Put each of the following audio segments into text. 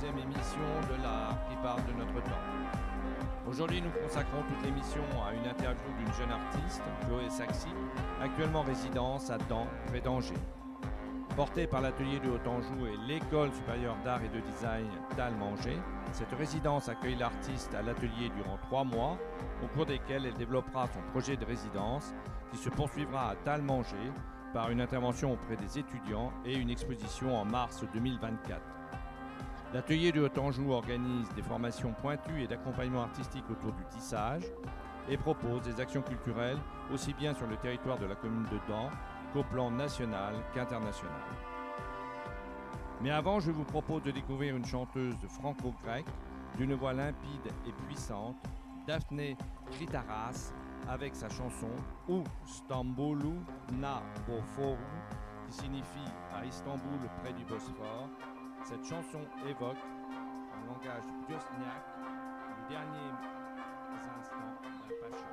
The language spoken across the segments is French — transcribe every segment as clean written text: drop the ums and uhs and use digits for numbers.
deuxième émission de l'art qui parle de notre temps. Aujourd'hui, nous consacrons toute l'émission à une interview d'une jeune artiste, Chloé Saxy, actuellement résidence à Dans, près d'Angers. Portée par l'atelier de Haut-Anjou et l'école supérieure d'art et de design d'Almanger, cette résidence accueille l'artiste à l'atelier durant 3 mois, au cours desquels elle développera son projet de résidence qui se poursuivra à Talmanger par une intervention auprès des étudiants et une exposition en mars 2024. L'atelier de Haut-Anjou organise des formations pointues et d'accompagnement artistique autour du tissage et propose des actions culturelles aussi bien sur le territoire de la commune de Dans qu'au plan national qu'international. Mais avant, je vous propose de découvrir une chanteuse franco-grecque d'une voix limpide et puissante, Daphné Kritaras, avec sa chanson Ou Stamboulou Na Boforu, qui signifie à Istanbul près du Bosphore. Cette chanson évoque, en langage bosniaque, les derniers instants d'un pacha.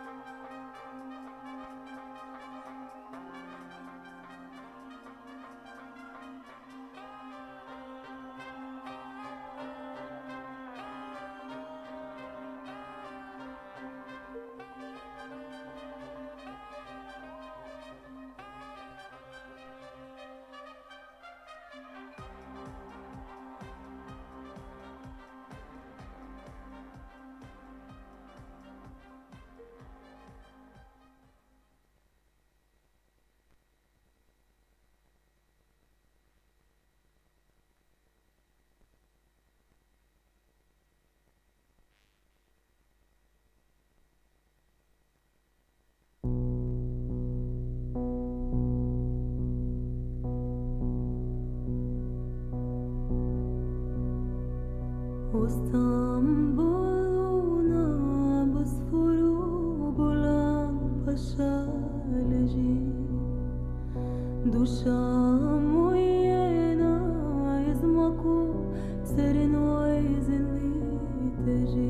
Ostamboluna Bosforu Bolan Pashalji Dusha moyena izmaku Serenoy zinliteji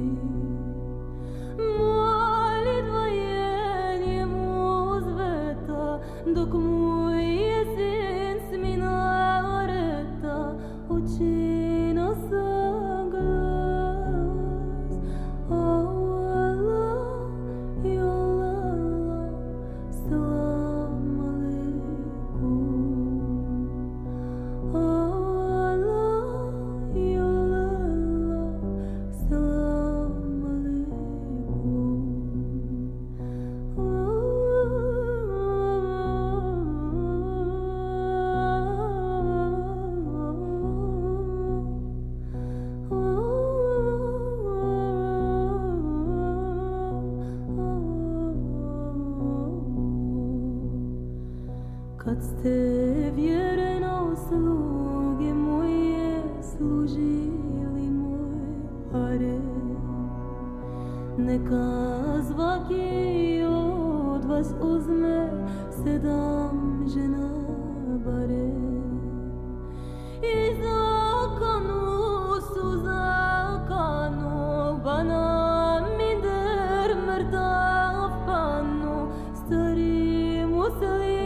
Malid vayeni muzveta Dok mojesin sminareta Učina Kad ste vjereno sluge moje služili moj pare, neka svaki od vas uzme 7 žena bare. I zakanu su zakanu, bana mi der mrtav panu, stari muslim.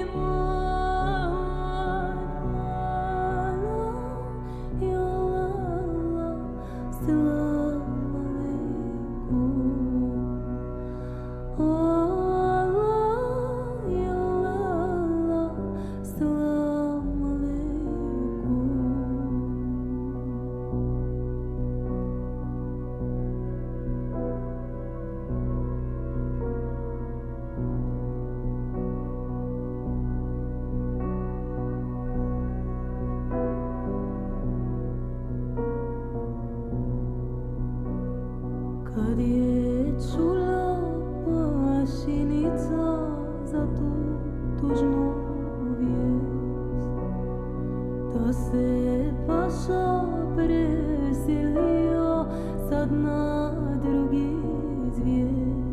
Kad je čula pašinica za tu tužnu vijest, da se paša preselio sad na drugi svijet.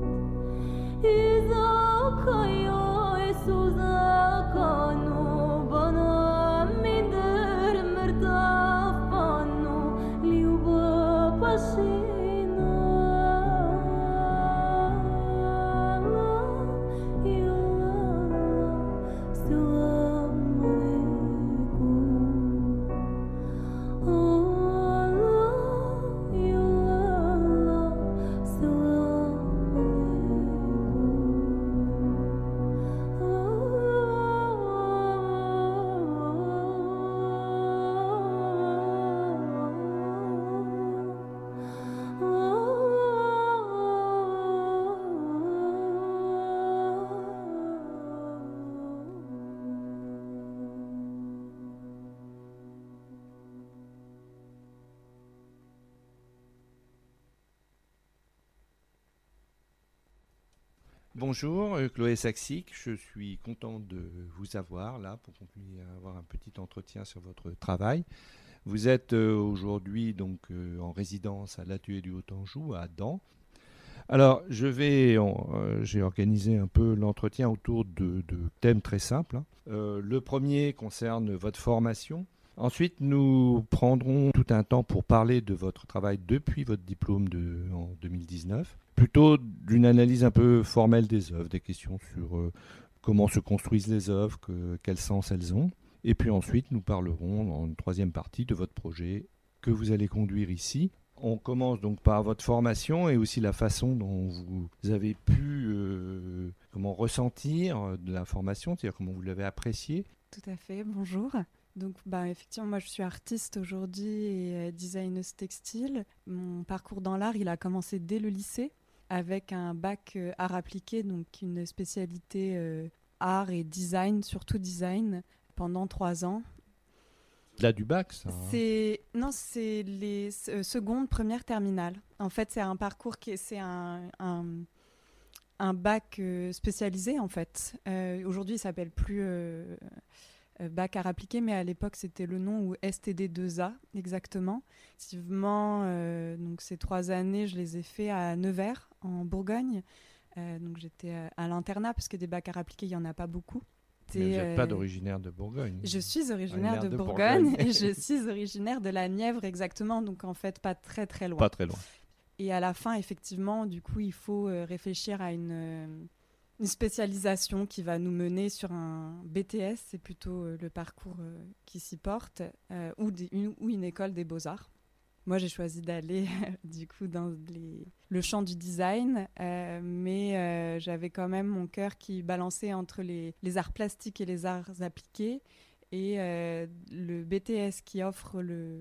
I zakajoj su zakanu, bana mi der mrtav panu, ljubav paši. Oh Bonjour, Chloé Saxic. Je suis content de vous avoir là pour qu'on puisse avoir un petit entretien sur votre travail. Vous êtes aujourd'hui donc en résidence à l'atelier du Haut-Anjou à Dans. Alors, j'ai organisé un peu l'entretien autour de thèmes très simples, hein. Le premier concerne votre formation. Ensuite, nous prendrons tout un temps pour parler de votre travail depuis votre diplôme en 2019, plutôt d'une analyse un peu formelle des œuvres, des questions sur comment se construisent les œuvres, quel sens elles ont. Et puis ensuite, nous parlerons en une troisième partie de votre projet que vous allez conduire ici. On commence donc par votre formation et aussi la façon dont vous avez pu ressentir de la formation, c'est-à-dire comment vous l'avez appréciée. Tout à fait, bonjour. Donc, effectivement, moi je suis artiste aujourd'hui et designeuse textile. Mon parcours dans l'art, il a commencé dès le lycée avec un bac art appliqué, donc une spécialité art et design, surtout design, pendant 3 ans. Là du bac, ça. Non, c'est les secondes, première, terminale. En fait, c'est un parcours c'est un bac spécialisé en fait. Aujourd'hui, il s'appelle plus bac art appliqué, mais à l'époque, c'était le nom, ou STD2A exactement. Effectivement, donc ces 3 années, je les ai fait à Nevers, en Bourgogne. Donc j'étais à l'internat, parce que des bacs art appliqués, il n'y en a pas beaucoup. Mais vous n'êtes pas d'originaire de Bourgogne. Je suis originaire de Bourgogne et je suis originaire de la Nièvre exactement, donc en fait pas très très loin. Pas très loin. Et à la fin, effectivement, du coup, il faut réfléchir à une spécialisation qui va nous mener sur un BTS, c'est plutôt le parcours qui s'y porte, ou une école des beaux-arts. Moi, j'ai choisi d'aller du coup dans le champ du design, mais j'avais quand même mon cœur qui balançait entre les arts plastiques et les arts appliqués. Et le BTS qui offre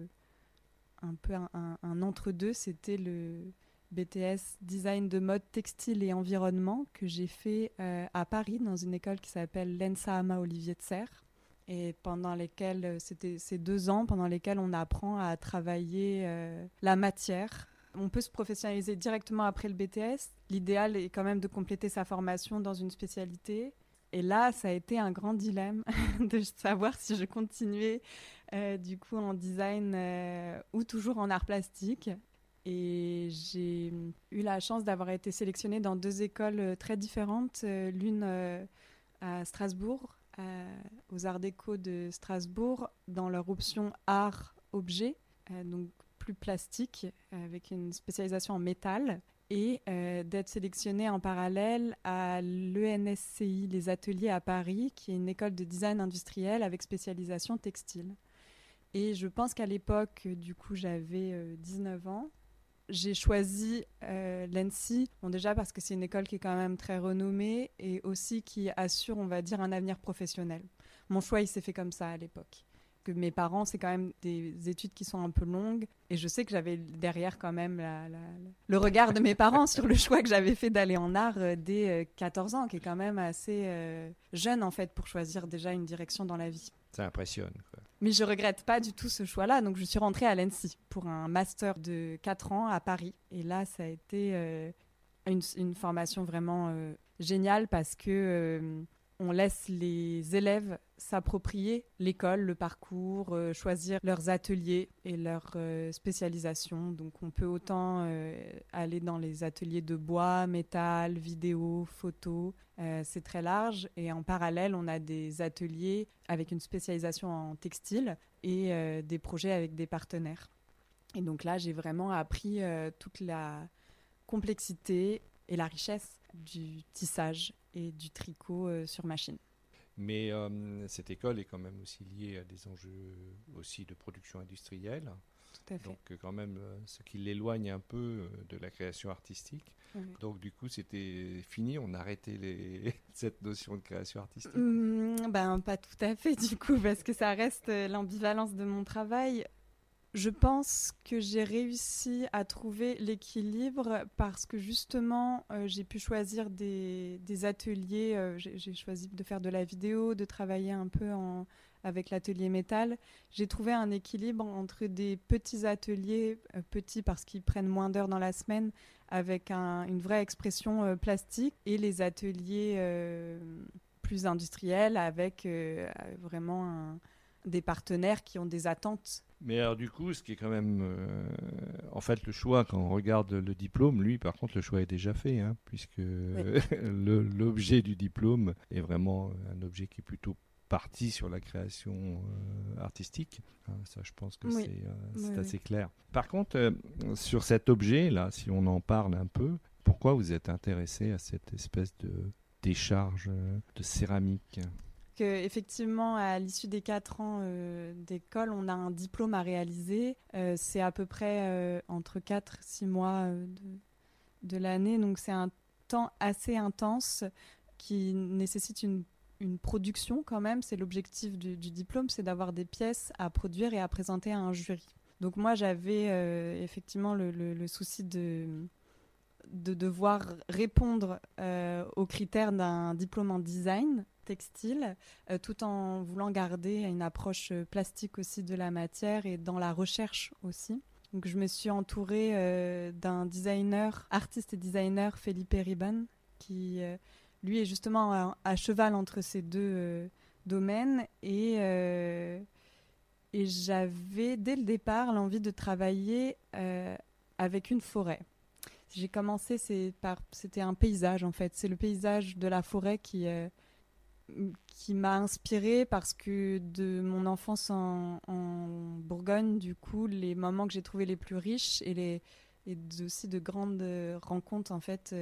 un peu un entre-deux, c'était le BTS Design de mode textile et environnement que j'ai fait à Paris dans une école qui s'appelle l'ENSA Ama Olivier de Serres. Et pendant lesquels, c'était ces 2 ans pendant lesquels on apprend à travailler la matière. On peut se professionnaliser directement après le BTS. L'idéal est quand même de compléter sa formation dans une spécialité. Et là, ça a été un grand dilemme de savoir si je continuais du coup en design ou toujours en art plastique. Et j'ai eu la chance d'avoir été sélectionnée dans 2 écoles très différentes. L'une à Strasbourg, aux Arts Déco de Strasbourg, dans leur option art-objet, donc plus plastique, avec une spécialisation en métal, et d'être sélectionnée en parallèle à l'ENSCI, les ateliers à Paris, qui est une école de design industriel avec spécialisation textile. Et je pense qu'à l'époque, du coup, j'avais 19 ans. J'ai choisi l'ENSCI, déjà parce que c'est une école qui est quand même très renommée et aussi qui assure, on va dire, un avenir professionnel. Mon choix, il s'est fait comme ça à l'époque. Que mes parents, c'est quand même des études qui sont un peu longues et je sais que j'avais derrière quand même le regard de mes parents sur le choix que j'avais fait d'aller en art dès 14 ans, qui est quand même assez jeune en fait pour choisir déjà une direction dans la vie. Ça impressionne, quoi. Mais je regrette pas du tout ce choix-là. Donc, je suis rentrée à l'ENSCI pour un master de 4 ans à Paris. Et là, ça a été une formation vraiment géniale parce que on laisse les élèves s'approprier l'école, le parcours, choisir leurs ateliers et leurs spécialisations. Donc, on peut autant aller dans les ateliers de bois, métal, vidéo, photo. C'est très large. Et en parallèle, on a des ateliers avec une spécialisation en textile et des projets avec des partenaires. Et donc là, j'ai vraiment appris toute la complexité et la richesse du tissage et du tricot sur machine. Mais cette école est quand même aussi liée à des enjeux aussi de production industrielle. Tout à fait. Donc quand même, ce qui l'éloigne un peu de la création artistique. Oui. Donc du coup, c'était fini, on a arrêté cette notion de création artistique. Pas tout à fait du coup, parce que ça reste l'ambivalence de mon travail. Je pense que j'ai réussi à trouver l'équilibre parce que justement, j'ai pu choisir des ateliers. J'ai choisi de faire de la vidéo, de travailler un peu avec l'atelier métal, j'ai trouvé un équilibre entre des petits ateliers, petits parce qu'ils prennent moins d'heures dans la semaine, avec une vraie expression plastique, et les ateliers plus industriels avec vraiment des partenaires qui ont des attentes. Mais alors du coup, ce qui est quand même... en fait, le choix, quand on regarde le diplôme, lui, par contre, le choix est déjà fait, hein, puisque Oui. l'objet du diplôme est vraiment un objet qui est plutôt parti sur la création artistique. Hein, ça, je pense que Oui. c'est Oui, assez clair. Par contre, sur cet objet-là, si on en parle un peu, pourquoi vous êtes intéressé à cette espèce de décharge de céramique ? Effectivement, à l'issue des 4 ans d'école, on a un diplôme à réaliser. C'est à peu près entre 4 et 6 mois de l'année. Donc, c'est un temps assez intense qui nécessite une production quand même. C'est l'objectif du diplôme, c'est d'avoir des pièces à produire et à présenter à un jury. Donc, moi, j'avais effectivement le souci de devoir répondre aux critères d'un diplôme en design textile, tout en voulant garder une approche plastique aussi de la matière et dans la recherche aussi. Donc je me suis entourée d'un designer, artiste et designer, Felipe Riban, qui lui est justement à cheval entre ces deux domaines, et j'avais dès le départ l'envie de travailler avec une forêt. J'ai commencé, c'était un paysage en fait. C'est le paysage de la forêt qui m'a inspirée, parce que de mon enfance en Bourgogne, du coup, les moments que j'ai trouvés les plus riches aussi de grandes rencontres en fait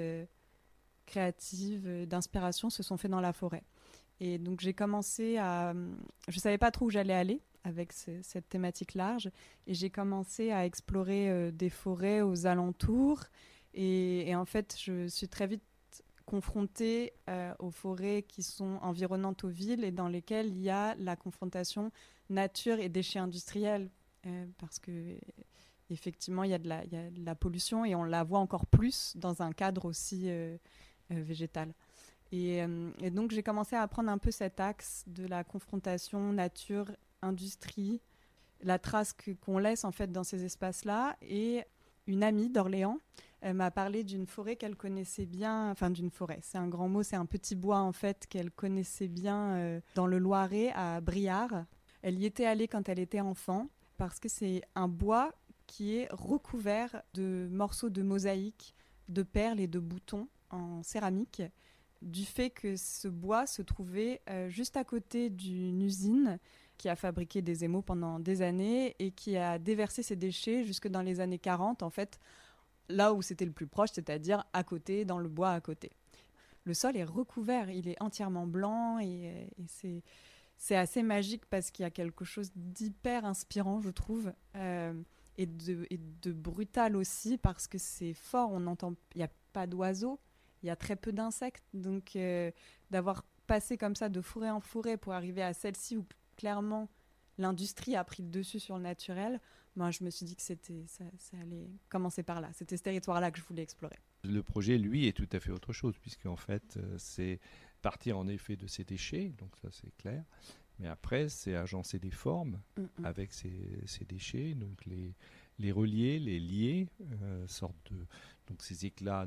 créatives, d'inspiration, se sont faits dans la forêt. Et donc j'ai commencé je savais pas trop où j'allais aller avec cette thématique large, et j'ai commencé à explorer des forêts aux alentours. Et en fait, je suis très vite confrontée aux forêts qui sont environnantes aux villes et dans lesquelles il y a la confrontation nature et déchets industriels, parce que effectivement il y a de la pollution, et on la voit encore plus dans un cadre aussi végétal. Et donc j'ai commencé à apprendre un peu cet axe de la confrontation nature-industrie, la trace qu'on laisse en fait dans ces espaces-là. Et une amie d'Orléans m'a parlé d'une forêt qu'elle connaissait bien, enfin d'une forêt, c'est un grand mot, c'est un petit bois en fait qu'elle connaissait bien dans le Loiret, à Briare. Elle y était allée quand elle était enfant, parce que c'est un bois qui est recouvert de morceaux de mosaïque, de perles et de boutons en céramique, du fait que ce bois se trouvait juste à côté d'une usine qui a fabriqué des émaux pendant des années et qui a déversé ses déchets jusque dans les années 40, en fait, là où c'était le plus proche, c'est-à-dire à côté, dans le bois à côté. Le sol est recouvert, il est entièrement blanc, et c'est assez magique, parce qu'il y a quelque chose d'hyper inspirant, je trouve, et de brutal aussi, parce que c'est fort, il n'y a pas d'oiseaux, il y a très peu d'insectes, donc d'avoir passé comme ça de forêt en forêt pour arriver à celle-ci où clairement l'industrie a pris le dessus sur le naturel, moi je me suis dit que ça allait commencer par là. C'était ce territoire-là que je voulais explorer. Le projet, lui, est tout à fait autre chose, puisqu'en fait, c'est partir en effet de ces déchets, donc ça c'est clair, mais après c'est agencer des formes avec ces déchets, donc les relier, les lier, sorte de donc ces éclats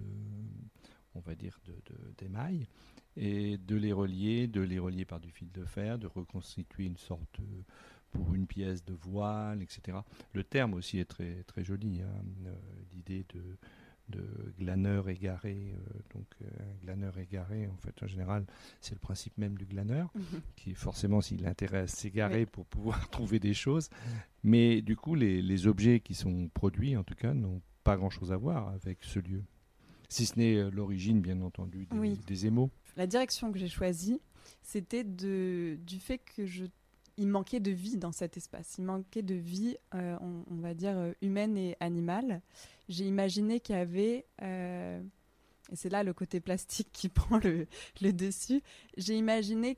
on va dire d'émail, et de les relier par du fil de fer, de reconstituer une sorte pour une pièce de voile, etc. Le terme aussi est très très joli, hein, l'idée de glaneur égaré. Donc un glaneur égaré, en fait, en général, c'est le principe même du glaneur, qui forcément, s'il a intérêt à s'égarer pour pouvoir trouver des choses. Mais du coup, les objets qui sont produits, en tout cas, n'ont pas grand-chose à voir avec ce lieu. Si ce n'est l'origine, bien entendu, des émaux. La direction que j'ai choisie, c'était du fait que il manquait de vie dans cet espace. Il manquait de vie, on va dire, humaine et animale. J'ai imaginé qu'il y avait, et c'est là le côté plastique qui prend le dessus, j'ai imaginé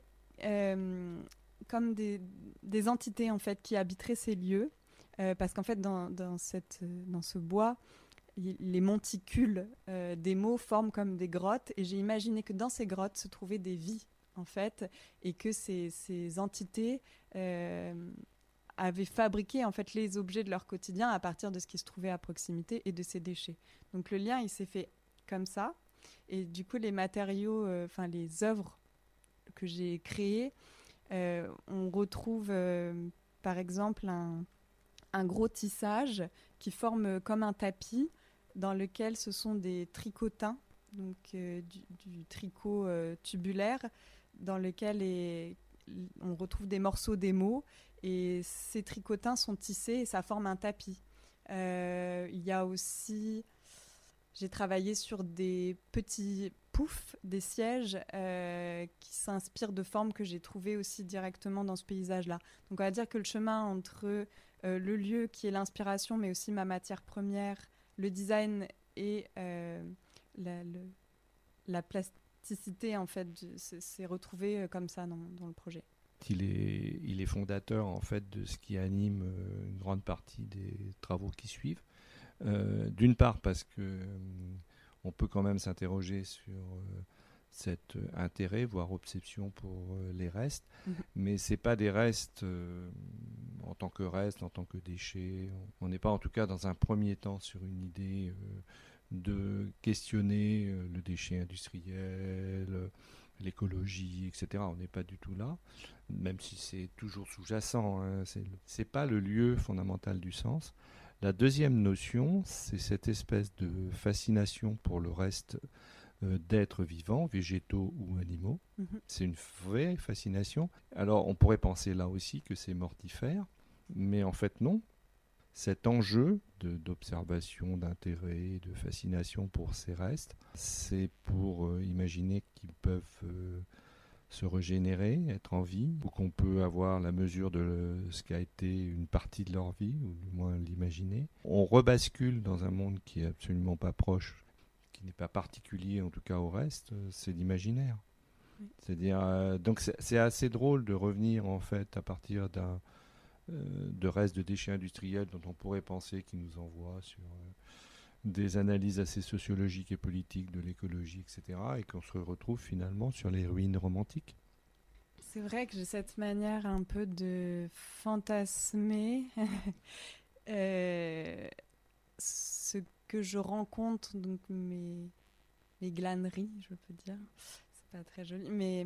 comme des entités en fait, qui habiteraient ces lieux, parce qu'en fait, dans ce bois, les monticules des mots forment comme des grottes, et j'ai imaginé que dans ces grottes se trouvaient des vies en fait, et que ces entités avaient fabriqué en fait les objets de leur quotidien à partir de ce qui se trouvait à proximité et de ces déchets. Donc le lien, il s'est fait comme ça, et du coup les matériaux, les œuvres que j'ai créées, on retrouve par exemple un gros tissage qui forme comme un tapis dans lequel ce sont des tricotins, donc du tricot tubulaire, dans lequel on retrouve des morceaux d'émaux, et ces tricotins sont tissés et ça forme un tapis. Il y a aussi... J'ai travaillé sur des petits poufs, des sièges qui s'inspirent de formes que j'ai trouvées aussi directement dans ce paysage-là. Donc on va dire que le chemin entre le lieu qui est l'inspiration, mais aussi ma matière première, le design et la plasticité, en fait, s'est retrouvé comme ça dans le projet. Il est fondateur en fait de ce qui anime une grande partie des travaux qui suivent. D'une part parce que on peut quand même s'interroger sur cet intérêt, voire obsession pour les restes, mais c'est pas des restes en tant que restes, en tant que déchets. On n'est pas en tout cas dans un premier temps sur une idée de questionner le déchet industriel, l'écologie, etc. On n'est pas du tout là, même si c'est toujours sous-jacent, hein. C'est pas le lieu fondamental du sens. La deuxième notion, c'est cette espèce de fascination pour le reste d'êtres vivants, végétaux ou animaux. C'est une vraie fascination. Alors on pourrait penser là aussi que c'est mortifère, mais en fait non. Cet enjeu d'observation, d'intérêt, de fascination pour ces restes, c'est pour imaginer qu'ils peuvent se régénérer, être en vie, ou qu'on peut avoir la mesure de ce qu'a été une partie de leur vie, ou du moins l'imaginer. On rebascule dans un monde qui est absolument pas proche, qui n'est pas particulier en tout cas au reste, c'est l'imaginaire. Oui. C'est-à-dire, donc c'est assez drôle de revenir en fait à partir de restes de déchets industriels dont on pourrait penser qu'ils nous envoient sur des analyses assez sociologiques et politiques de l'écologie, etc., et qu'on se retrouve finalement sur les ruines romantiques. C'est vrai que j'ai cette manière un peu de fantasmer ce que je rencontre, donc mes glaneries, je peux dire. C'est pas très joli, mais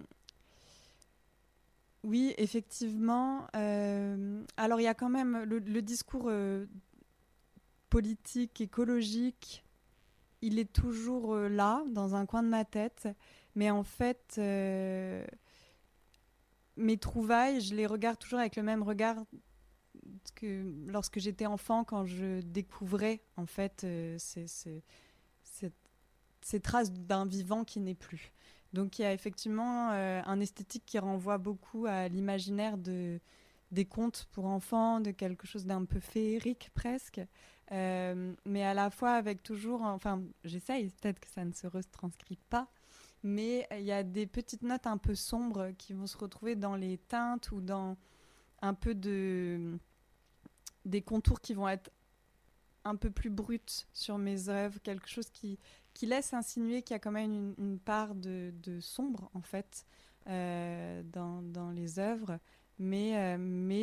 oui, effectivement. Alors il y a quand même le discours politique, écologique, il est toujours là, dans un coin de ma tête. Mais en fait, mes trouvailles, je les regarde toujours avec le même regard que lorsque j'étais enfant, quand je découvrais en fait ces traces d'un vivant qui n'est plus. Donc il y a effectivement un esthétique qui renvoie beaucoup à l'imaginaire des contes pour enfants, de quelque chose d'un peu féerique presque. Mais à la fois avec toujours, enfin j'essaye, peut-être que ça ne se retranscrit pas, mais il y a des petites notes un peu sombres qui vont se retrouver dans les teintes ou dans un peu des contours qui vont être un peu plus bruts sur mes œuvres, quelque chose qui laisse insinuer qu'il y a quand même une part de sombre en fait dans les œuvres, mais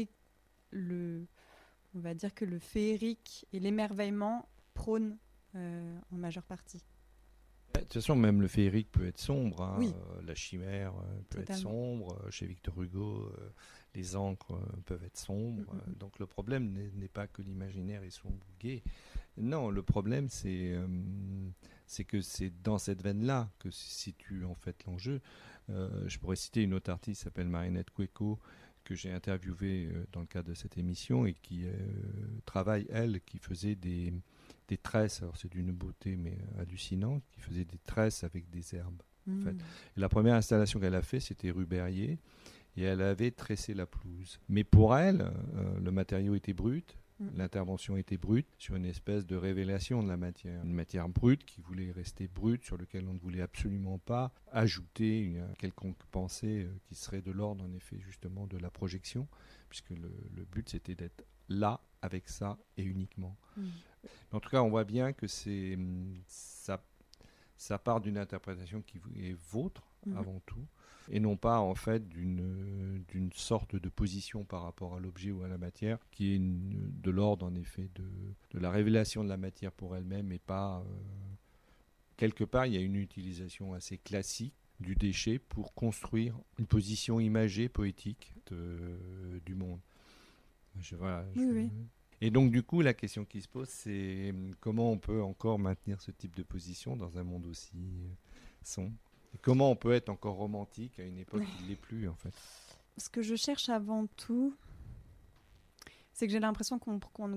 on va dire que le féerique et l'émerveillement prônent en majeure partie. De toute façon, même le féerique peut être sombre. Hein. Oui. La chimère peut Totalement. être sombre. Chez Victor Hugo, les encres peuvent être sombres. Donc le problème n'est pas que l'imaginaire est sombre ou gai. Non, le problème, c'est que c'est dans cette veine-là que se situe en fait l'enjeu. Je pourrais citer une autre artiste qui s'appelle Marinette Cueco, que j'ai interviewée dans le cadre de cette émission et qui travaille, elle, qui faisait des tresses, alors c'est d'une beauté mais hallucinante, qui faisait des tresses avec des herbes. En fait. Et la première installation qu'elle a fait, c'était rue Berrier, et elle avait tressé la pelouse. Mais pour elle, le matériau était brut, l'intervention était brute, sur une espèce de révélation de la matière. Une matière brute qui voulait rester brute, sur laquelle on ne voulait absolument pas ajouter une quelconque pensée qui serait de l'ordre, en effet, justement, de la projection, puisque le but, c'était d'être là, avec ça, et uniquement. En tout cas, on voit bien que ça part d'une interprétation qui est vôtre, avant tout, et non pas en fait d'une sorte de position par rapport à l'objet ou à la matière qui est de l'ordre en effet de la révélation de la matière pour elle-même et pas quelque part il y a une utilisation assez classique du déchet pour construire une position imagée, poétique du monde. Oui. Et donc du coup la question qui se pose c'est comment on peut encore maintenir ce type de position dans un monde aussi sombre. Et comment on peut être encore romantique à une époque qui ne l'est plus en fait. Ce que je cherche avant tout, c'est que j'ai l'impression qu'on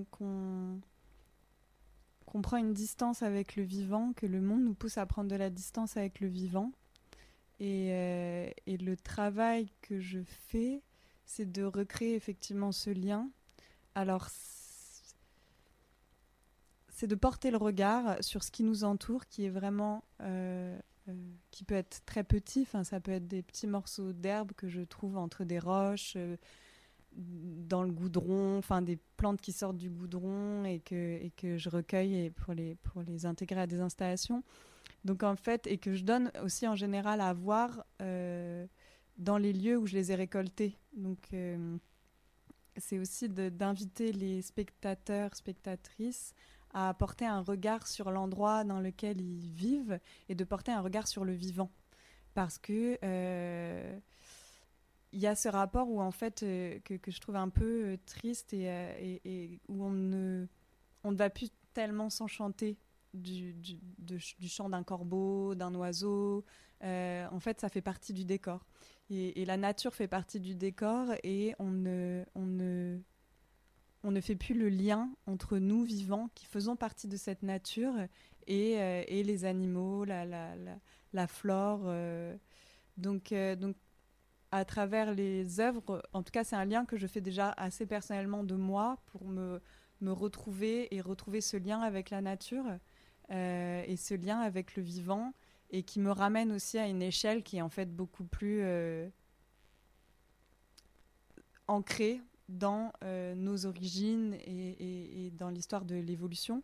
prend une distance avec le vivant, que le monde nous pousse à prendre de la distance avec le vivant. Et le travail que je fais, c'est de recréer effectivement ce lien. Alors, c'est de porter le regard sur ce qui nous entoure, qui est vraiment... qui peut être très petit, ça peut être des petits morceaux d'herbe que je trouve entre des roches, dans le goudron, des plantes qui sortent du goudron et que je recueille pour les intégrer à des installations. Donc en fait, et que je donne aussi en général à voir dans les lieux où je les ai récoltés. Donc c'est aussi d'inviter les spectateurs, spectatrices à porter un regard sur l'endroit dans lequel ils vivent et de porter un regard sur le vivant. Parce que il y a ce rapport où en fait que je trouve un peu triste et où on ne va plus tellement s'enchanter du chant d'un corbeau, d'un oiseau. En fait, ça fait partie du décor. Et la nature fait partie du décor et on ne fait plus le lien entre nous, vivants, qui faisons partie de cette nature, et les animaux, la flore. Donc, à travers les œuvres, en tout cas, c'est un lien que je fais déjà assez personnellement de moi pour me retrouver et retrouver ce lien avec la nature et ce lien avec le vivant, et qui me ramène aussi à une échelle qui est en fait beaucoup plus ancrée dans nos origines et dans l'histoire de l'évolution,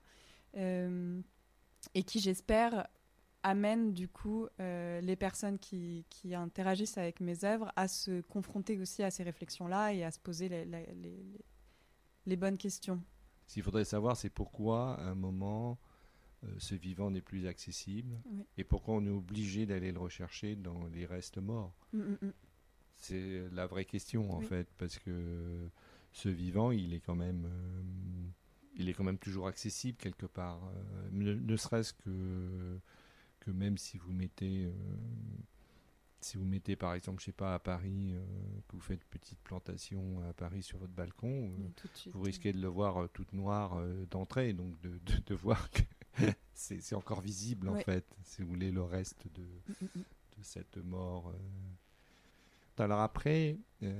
et qui, j'espère, amène du coup les personnes qui interagissent avec mes œuvres à se confronter aussi à ces réflexions-là et à se poser les bonnes questions. Ce qu'il faudrait savoir, c'est pourquoi à un moment ce vivant n'est plus accessible, oui. Et pourquoi on est obligé d'aller le rechercher dans les restes morts. C'est la vraie question en fait, parce que ce vivant, il est quand même toujours accessible quelque part, ne serait-ce que même si vous mettez par exemple, je sais pas, à Paris, que vous faites une petite plantation à Paris sur votre balcon, vous risquez de le voir toute noire d'entrée, donc de voir que c'est encore visible en fait, si vous voulez, le reste de cette mort. Alors après,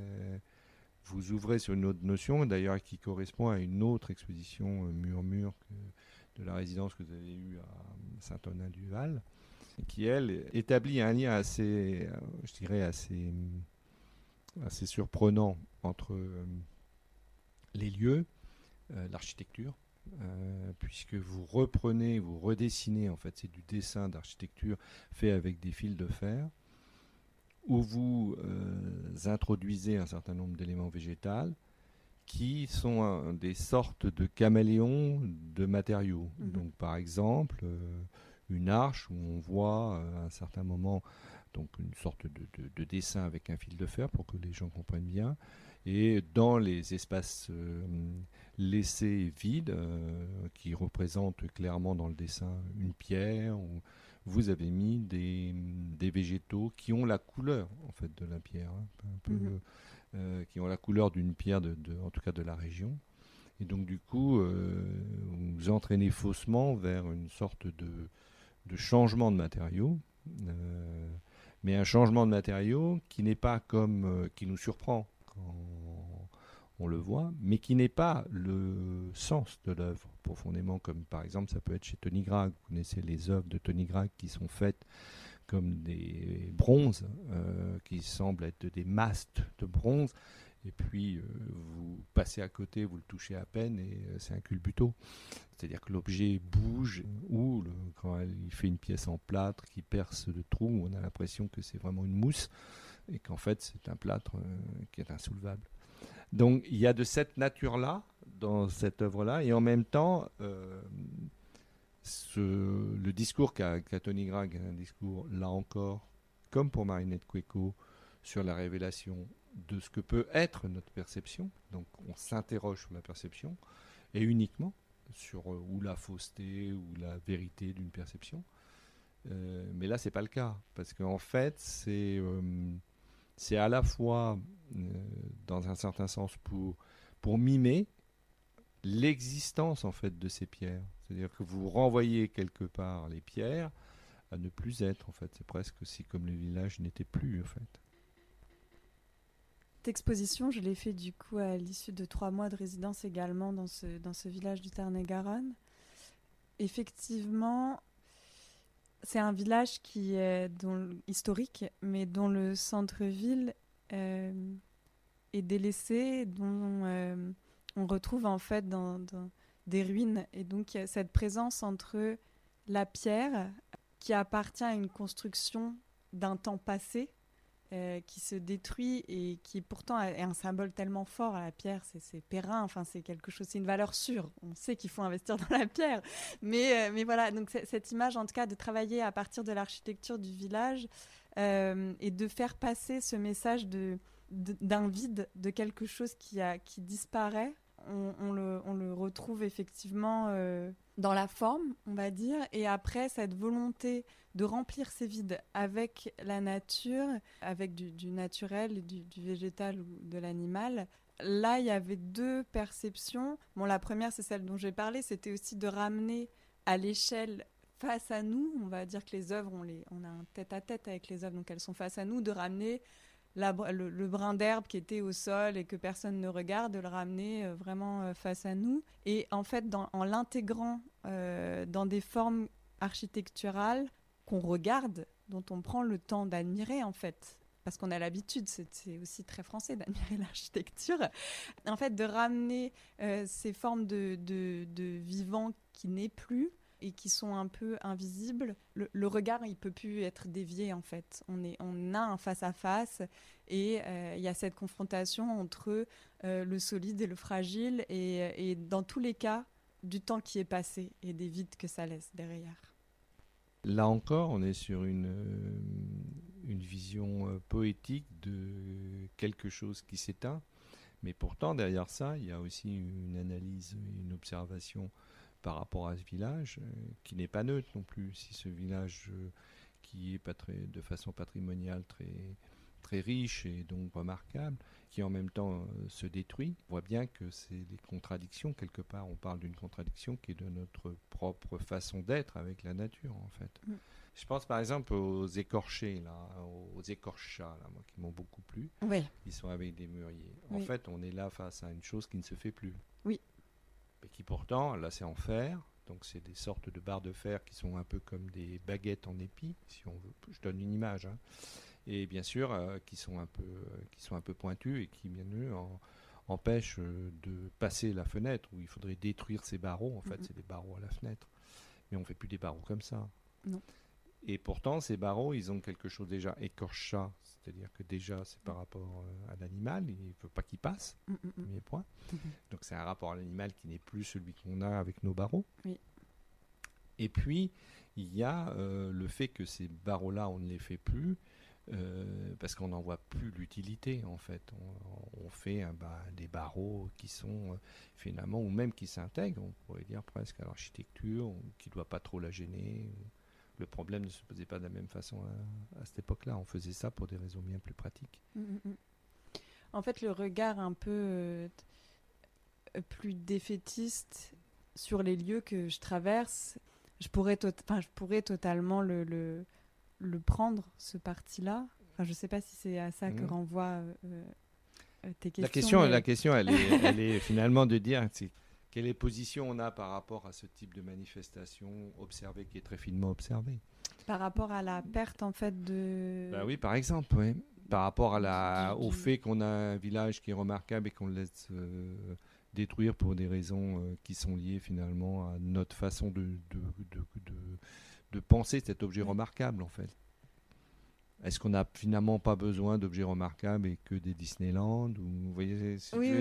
vous ouvrez sur une autre notion, d'ailleurs qui correspond à une autre exposition Murmure de la résidence que vous avez eue à Saint-Onin-du-Val, qui elle établit un lien assez, je dirais assez surprenant entre les lieux, l'architecture, puisque vous redessinez, en fait c'est du dessin d'architecture fait avec des fils de fer, où vous introduisez un certain nombre d'éléments végétaux qui sont des sortes de caméléons de matériaux. Donc par exemple, une arche où on voit à un certain moment donc une sorte de dessin avec un fil de fer pour que les gens comprennent bien. Et dans les espaces laissés vides, qui représentent clairement dans le dessin une pierre, vous avez mis des végétaux qui ont la couleur en fait de la pierre, qui ont la couleur d'une pierre, en tout cas de la région. Et donc du coup, vous entraînez faussement vers une sorte de changement de matériaux, mais un changement de matériaux qui n'est pas comme qui nous surprend quand on le voit, mais qui n'est pas le sens de l'œuvre profondément, comme par exemple ça peut être chez Tony Gragg. Vous connaissez les œuvres de Tony Gragg qui sont faites comme des bronzes, qui semblent être des mastes de bronze, et puis vous passez à côté, vous le touchez à peine, et c'est un culbuto. C'est-à-dire que l'objet bouge, ou quand il fait une pièce en plâtre qui perce le trou, on a l'impression que c'est vraiment une mousse. et qu'en fait c'est un plâtre qui est insoulevable. Donc il y a de cette nature-là dans cette œuvre-là, et en même temps, le discours qu'a Tony Gragg est un discours, là encore, comme pour Marinette Koueko, sur la révélation de ce que peut être notre perception. Donc on s'interroge sur la perception, et uniquement sur ou la fausseté ou la vérité d'une perception. Mais là, c'est pas le cas, parce qu'en fait, c'est à la fois, dans un certain sens, pour mimer l'existence en fait de ces pierres. C'est-à-dire que vous renvoyez quelque part les pierres à ne plus être, en fait. C'est presque si comme le village n'était plus, en fait. Cette exposition, je l'ai fait du coup à l'issue de 3 mois de résidence également dans ce village du Tarn-et-Garonne. Effectivement, c'est un village qui est historique, mais dont le centre-ville est délaissé, dont on retrouve en fait dans des ruines. Et donc, il y a cette présence entre la pierre, qui appartient à une construction d'un temps passé, qui se détruit et qui pourtant est un symbole tellement fort. La pierre, c'est périn, enfin, c'est quelque chose, c'est une valeur sûre. On sait qu'il faut investir dans la pierre. Mais voilà, donc cette image, en tout cas, de travailler à partir de l'architecture du village et de faire passer ce message d'un vide, de quelque chose qui disparaît. On le retrouve effectivement dans la forme, on va dire, et après cette volonté de remplir ces vides avec la nature, avec du naturel, du végétal ou de l'animal. Là, il y avait 2 perceptions. Bon, la première, c'est celle dont j'ai parlé, c'était aussi de ramener à l'échelle face à nous. On va dire que les œuvres, on a un tête-à-tête avec les œuvres, donc elles sont face à nous, de ramener le brin d'herbe qui était au sol et que personne ne regarde, de le ramener vraiment face à nous. Et en fait, en l'intégrant dans des formes architecturales qu'on regarde, dont on prend le temps d'admirer, en fait, parce qu'on a l'habitude, c'est aussi très français d'admirer l'architecture, en fait, de ramener ces formes de vivant qui n'est plus et qui sont un peu invisibles. Le regard, il peut plus être dévié, en fait. On a un face-à-face et il y a cette confrontation entre le solide et le fragile et dans tous les cas, du temps qui est passé et des vides que ça laisse derrière. Là encore, on est sur une vision poétique de quelque chose qui s'éteint, mais pourtant, derrière ça, il y a aussi une analyse, une observation par rapport à ce village, qui n'est pas neutre non plus. Si ce village qui est de façon patrimoniale très riche et donc remarquable, qui en même temps se détruit, on voit bien que c'est des contradictions quelque part. On parle d'une contradiction qui est de notre propre façon d'être avec la nature, en fait. Je pense par exemple aux écorchés, là, aux écorchats, là, moi, qui m'ont beaucoup plu. Oui. Ils sont avec des mûriers. Oui. En fait, on est là face à une chose qui ne se fait plus. Oui. Mais qui pourtant, là c'est en fer, donc c'est des sortes de barres de fer qui sont un peu comme des baguettes en épi, si on veut. Je donne une image, hein. Et bien sûr qui sont un peu pointus et qui bien mieux empêchent de passer la fenêtre, où il faudrait détruire ces barreaux. En fait, c'est des barreaux à la fenêtre, mais on fait plus des barreaux comme ça. Non. Et pourtant, ces barreaux, ils ont quelque chose déjà écorcha, c'est-à-dire que déjà, c'est par rapport à l'animal, il ne veut pas qu'il passe, premier point. Donc c'est un rapport à l'animal qui n'est plus celui qu'on a avec nos barreaux. Oui. Et puis, il y a le fait que ces barreaux-là, on ne les fait plus, parce qu'on n'en voit plus l'utilité, en fait. On fait des barreaux qui sont finalement, ou même qui s'intègrent, on pourrait dire presque à l'architecture, qui ne doit pas trop la gêner. Le problème ne se posait pas de la même façon à cette époque-là. On faisait ça pour des raisons bien plus pratiques. En fait, le regard un peu plus défaitiste sur les lieux que je traverse, je pourrais totalement le prendre, ce parti-là. Enfin, je ne sais pas si c'est à ça que renvoient tes questions. La question, elle est finalement de dire... Quelle position on a par rapport à ce type de manifestation observée, qui est très finement observée? Par rapport à la perte, en fait, de... Oui, par exemple, oui. Par rapport au fait qu'on a un village qui est remarquable et qu'on le laisse détruire pour des raisons qui sont liées finalement à notre façon de penser cet objet remarquable, en fait. Est-ce qu'on n'a finalement pas besoin d'objets remarquables et que des Disneyland ou, vous voyez,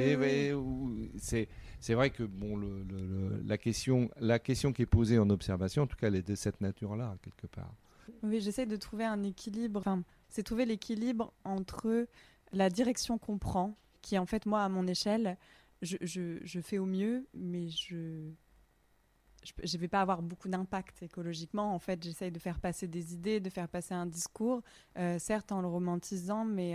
c'est vrai que bon, la question qui est posée en observation, en tout cas, elle est de cette nature-là, quelque part. Oui, j'essaie de trouver un équilibre. Enfin, c'est trouver l'équilibre entre la direction qu'on prend, qui en fait, moi, à mon échelle, je fais au mieux, mais je vais pas avoir beaucoup d'impact écologiquement. En fait, j'essaye de faire passer des idées, de faire passer un discours, certes en le romantisant, mais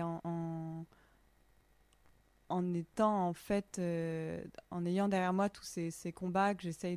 en étant en fait, en ayant derrière moi tous ces combats que j'essaye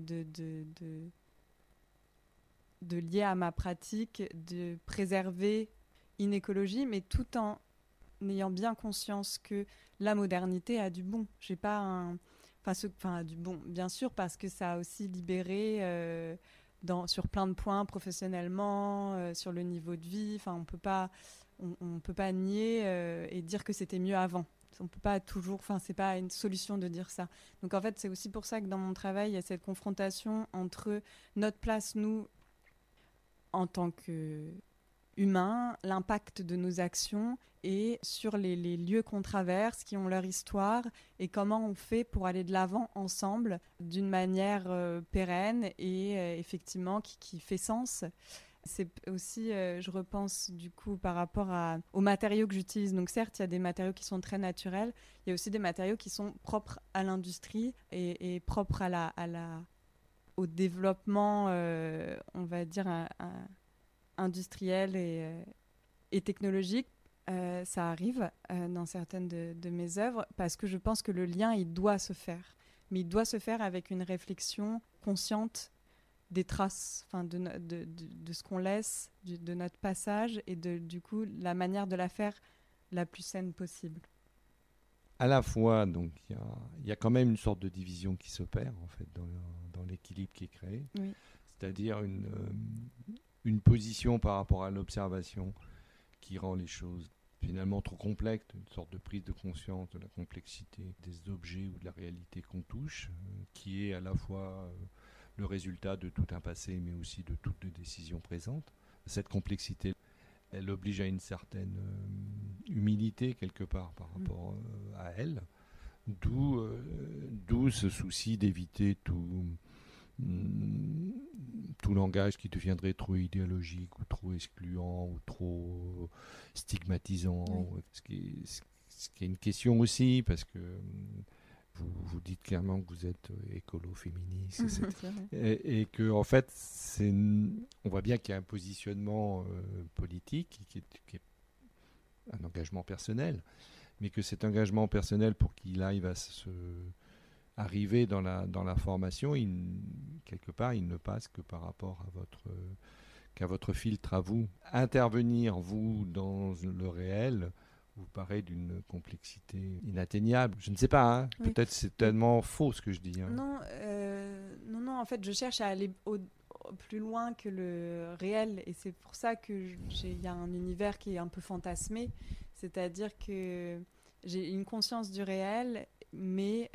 de lier à ma pratique, de préserver une écologie, mais tout en ayant bien conscience que la modernité a du bon. J'ai pas un... Enfin, du bon, bien sûr, parce que ça a aussi libéré sur plein de points, professionnellement, sur le niveau de vie. Enfin, on peut pas nier et dire que c'était mieux avant. On peut pas toujours... Enfin, c'est pas une solution de dire ça. Donc, en fait, c'est aussi pour ça que dans mon travail, il y a cette confrontation entre notre place, nous, en tant qu'humains, l'impact de nos actions et sur les lieux qu'on traverse, qui ont leur histoire, et comment on fait pour aller de l'avant ensemble d'une manière pérenne et effectivement qui fait sens. C'est aussi, je repense du coup par rapport aux matériaux que j'utilise. Donc certes, il y a des matériaux qui sont très naturels, il y a aussi des matériaux qui sont propres à l'industrie et propres au développement, on va dire, industriel et technologique. Ça arrive dans certaines de mes œuvres parce que je pense que le lien, il doit se faire. Mais il doit se faire avec une réflexion consciente des traces, de ce qu'on laisse, de notre passage et du coup, la manière de la faire la plus saine possible. À la fois, donc, il y a quand même une sorte de division qui s'opère en fait, dans l'équilibre qui est créé. Oui. C'est-à-dire une position par rapport à l'observation qui rend les choses finalement trop complexes, une sorte de prise de conscience de la complexité des objets ou de la réalité qu'on touche, qui est à la fois le résultat de tout un passé, mais aussi de toutes les décisions présentes. Cette complexité, elle oblige à une certaine humilité quelque part par rapport à elle, d'où ce souci d'éviter tout langage qui deviendrait trop idéologique ou trop excluant ou trop stigmatisant, Oui. ce qui est une question aussi, parce que vous dites clairement que vous êtes écolo-féministe et que en fait on voit bien qu'il y a un positionnement politique qui est un engagement personnel, mais que cet engagement personnel, pour qu'il arrive à arriver dans la formation, quelque part, il ne passe que par rapport qu'à votre filtre à vous. Intervenir, vous, dans le réel, vous paraît d'une complexité inatteignable. Je ne sais pas, hein. Oui. Peut-être c'est tellement faux ce que je dis. Hein. Non, en fait, je cherche à aller plus loin que le réel, et c'est pour ça qu'il y a un univers qui est un peu fantasmé, c'est-à-dire que j'ai une conscience du réel, mais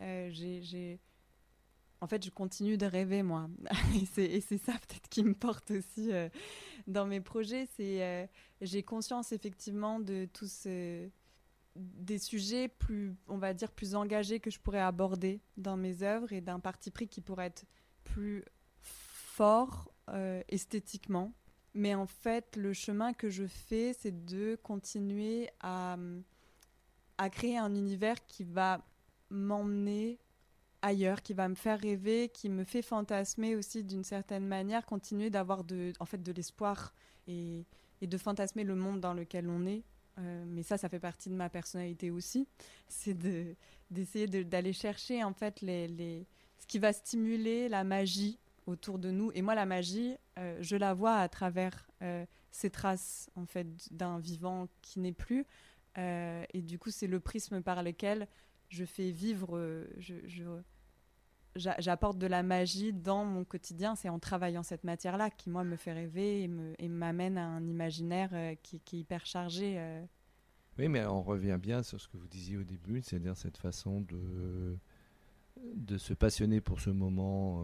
en fait, je continue de rêver, moi. et c'est ça peut-être qui me porte aussi dans mes projets. J'ai conscience effectivement de tous des sujets plus, on va dire, plus engagés que je pourrais aborder dans mes œuvres et d'un parti pris qui pourrait être plus fort esthétiquement. Mais en fait, le chemin que je fais, c'est de continuer à créer un univers qui va m'emmener ailleurs, qui va me faire rêver, qui me fait fantasmer aussi d'une certaine manière, continuer d'avoir de l'espoir et de fantasmer le monde dans lequel on est. Mais ça fait partie de ma personnalité aussi. C'est d'essayer d'aller chercher en fait ce qui va stimuler la magie autour de nous. Et moi, la magie, je la vois à travers ces traces en fait d'un vivant qui n'est plus. Et du coup, c'est le prisme par lequel je fais vivre, j'apporte de la magie dans mon quotidien. C'est en travaillant cette matière-là qui, moi, me fait rêver et m'amène à un imaginaire qui est hyper chargé. Oui, mais on revient bien sur ce que vous disiez au début, c'est-à-dire cette façon de se passionner pour ce moment,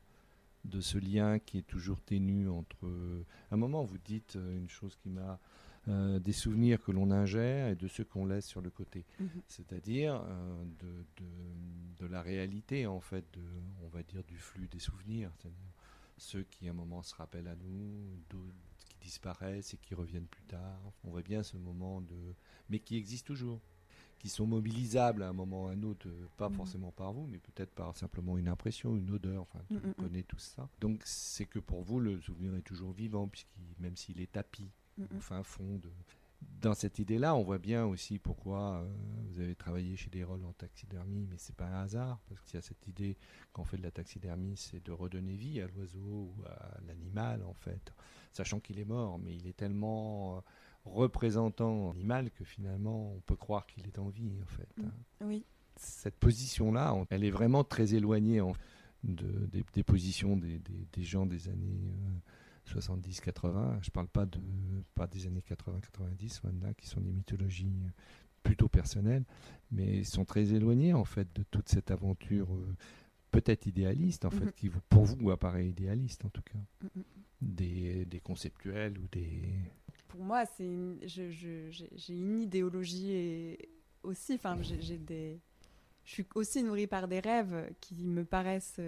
de ce lien qui est toujours ténu entre... À un moment, vous dites une chose qui m'a des souvenirs que l'on ingère et de ceux qu'on laisse sur le côté. C'est-à-dire de la réalité, en fait, on va dire du flux des souvenirs. C'est-à-dire ceux qui, à un moment, se rappellent à nous, d'autres qui disparaissent et qui reviennent plus tard. On voit bien ce moment mais qui existe toujours, qui sont mobilisables à un moment ou à un autre, pas forcément par vous, mais peut-être par simplement une impression, une odeur, enfin, on connaît tout ça. Donc, c'est que pour vous, le souvenir est toujours vivant, même s'il est tapis, au fin fond Dans cette idée-là, on voit bien aussi pourquoi vous avez travaillé chez Desrolles en taxidermie, mais c'est pas un hasard, parce qu'il y a cette idée, quand on fait de la taxidermie, c'est de redonner vie à l'oiseau ou à l'animal, en fait, sachant qu'il est mort, mais il est tellement représentant animal que finalement, on peut croire qu'il est en vie, en fait. Oui. Cette position-là, elle est vraiment très éloignée des positions des gens des années 70-80. Je ne parle pas des années 80-90, maintenant, qui sont des mythologies plutôt personnelles, mais ils sont très éloignés, en fait, de toute cette aventure peut-être idéaliste, en fait, qui pour vous apparaît idéaliste, en tout cas. Des conceptuels ou des... Pour moi, j'ai une idéologie aussi, enfin, je suis aussi nourrie par des rêves qui me paraissent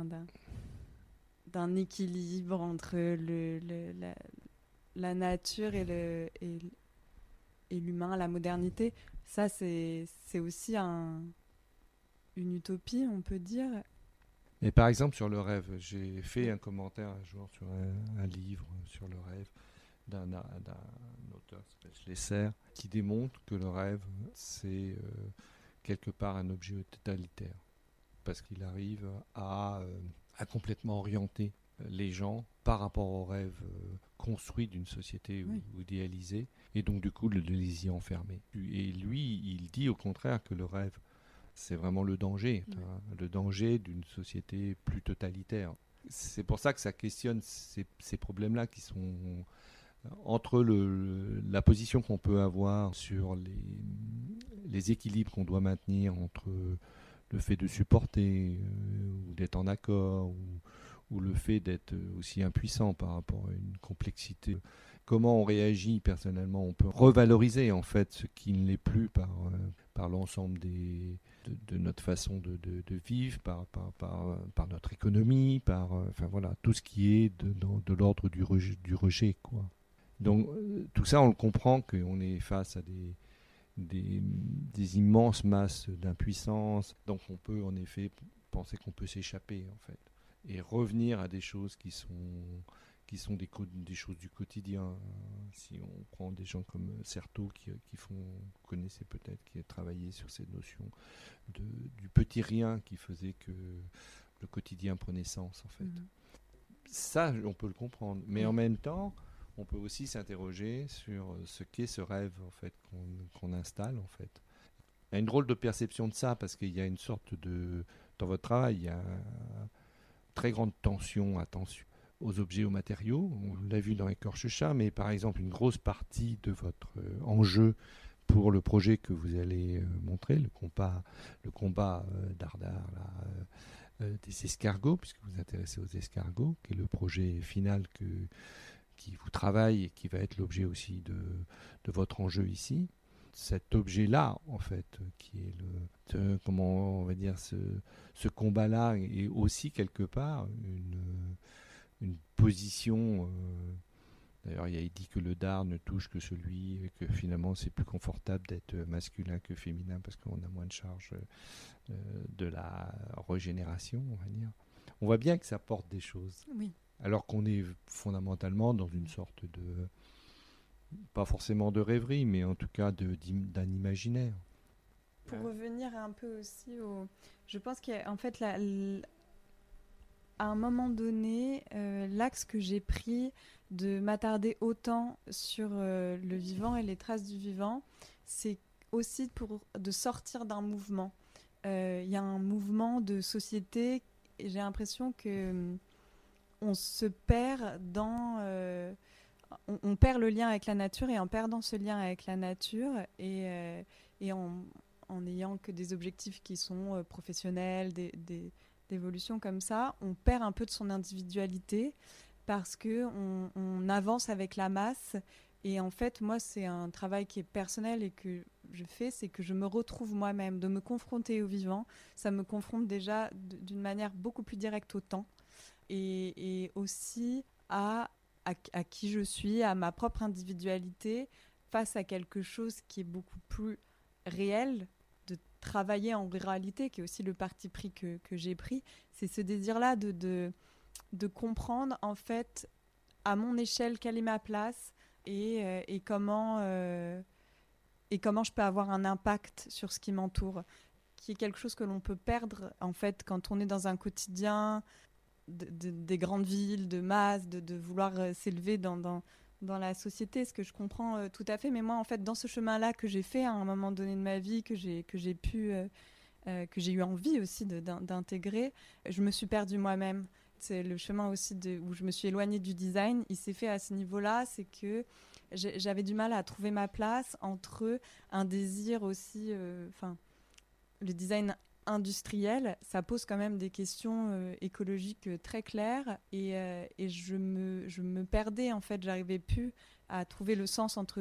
d'un équilibre entre la nature et l'humain, la modernité. Ça, c'est aussi une utopie, on peut dire. Et par exemple, sur le rêve, j'ai fait un commentaire un jour sur un livre sur le rêve d'un auteur qui s'appelle Schlesser, qui démontre que le rêve, c'est quelque part un objet totalitaire, parce qu'il arrive à complètement orienter les gens par rapport aux rêves construits d'une société ou idéalisée, et donc du coup de les y enfermer. Et lui, il dit au contraire que le rêve, c'est vraiment le danger, le danger d'une société plus totalitaire. C'est pour ça que ça questionne ces problèmes-là qui sont entre la position qu'on peut avoir sur les équilibres qu'on doit maintenir entre le fait de supporter ou d'être en accord ou le fait d'être aussi impuissant par rapport à une complexité. Comment on réagit personnellement, on peut revaloriser en fait ce qui ne l'est plus par l'ensemble de notre façon de vivre, par notre économie, enfin voilà, tout ce qui est de l'ordre du rejet, quoi. Donc tout ça, on le comprend qu'on est face à des immenses masses d'impuissance. Donc on peut en effet penser qu'on peut s'échapper en fait et revenir à des choses qui sont des choses du quotidien. Si on prend des gens comme Certeau vous connaissez peut-être, qui a travaillé sur cette notion du petit rien qui faisait que le quotidien prenait sens en fait. Ça, on peut le comprendre. Mais en même temps, on peut aussi s'interroger sur ce qu'est ce rêve en fait qu'on installe en fait. Il y a une drôle de perception de ça parce qu'il y a une sorte dans votre travail, il y a une très grande attention aux objets, aux matériaux. On l'a vu dans Écorche-Chat, mais par exemple une grosse partie de votre enjeu pour le projet que vous allez montrer, le combat d'Ardard des escargots, puisque vous vous intéressez aux escargots, qui est le projet final qui vous travaille et qui va être l'objet aussi de votre enjeu ici. Cet objet-là, en fait, qui est comment on va dire, ce combat-là est aussi quelque part une position. D'ailleurs, il dit que le dard ne touche que celui, et que finalement c'est plus confortable d'être masculin que féminin parce qu'on a moins de charge de la régénération, on va dire. On voit bien que ça porte des choses. Oui. Alors qu'on est fondamentalement dans une sorte pas forcément de rêverie, mais en tout cas d'un imaginaire. Pour revenir un peu aussi je pense qu'en fait, à un moment donné, l'axe que j'ai pris de m'attarder autant sur le vivant et les traces du vivant, c'est aussi de sortir d'un mouvement. Il y a un mouvement de société et j'ai l'impression que on se perd on perd le lien avec la nature, et en perdant ce lien avec la nature et en n'ayant que des objectifs qui sont professionnels, d'évolution comme ça, on perd un peu de son individualité parce qu'on avance avec la masse Et en fait, moi, c'est un travail qui est personnel et que je fais, c'est que je me retrouve moi-même, de me confronter au vivant. Ça me confronte déjà d'une manière beaucoup plus directe au temps et aussi à qui je suis, à ma propre individualité face à quelque chose qui est beaucoup plus réel, de travailler en réalité, qui est aussi le parti pris que j'ai pris. C'est ce désir-là de comprendre, en fait, à mon échelle, quelle est ma place et comment je peux avoir un impact sur ce qui m'entoure, qui est quelque chose que l'on peut perdre, en fait, quand on est dans un quotidien des grandes villes, de masse, de vouloir s'élever dans la société, ce que je comprends tout à fait. Mais moi, en fait, dans ce chemin-là que j'ai fait à un moment donné de ma vie, que j'ai eu envie aussi d'intégrer, je me suis perdue moi-même. C'est le chemin aussi où je me suis éloignée du design. Il s'est fait à ce niveau-là, c'est que j'avais du mal à trouver ma place entre un désir aussi... le design industriel, ça pose quand même des questions écologiques très claires et je me perdais, en fait. J'arrivais plus à trouver le sens entre